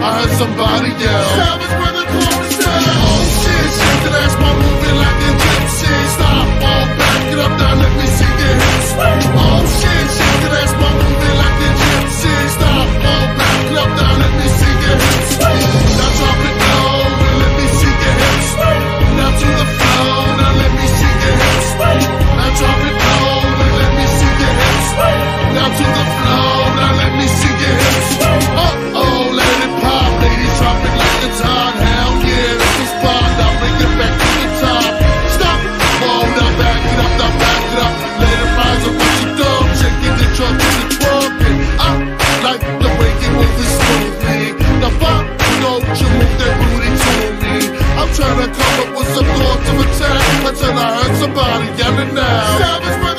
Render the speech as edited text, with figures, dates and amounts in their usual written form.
I heard somebody yell. Savage brother chorus down. Oh shit, shake that ass while moving like a gypsy. Stop, all back it up now, let me see your hips. Oh shit, shake that ass while moving like a gypsy. Stop, all back it up now, let me see your hips. Now drop it low and let me see your hips. Now to the floor, now let me see your hips. Now drop it low and let me see your hips. Now to the floor, now let me see your hips. Uh-oh, let it pop, ladies, drop it like it's hot. Hell yeah, that's the spot, now bring it back to the top. Stop, whoa, now back it up, now back it up. Let it rise up what you do, shaking the drum to the twerking. I like the way you move it smoothly. Now pop, don't you move that booty to me. I'm trying to come up with some thoughts of attack until I heard somebody yelling now. Savage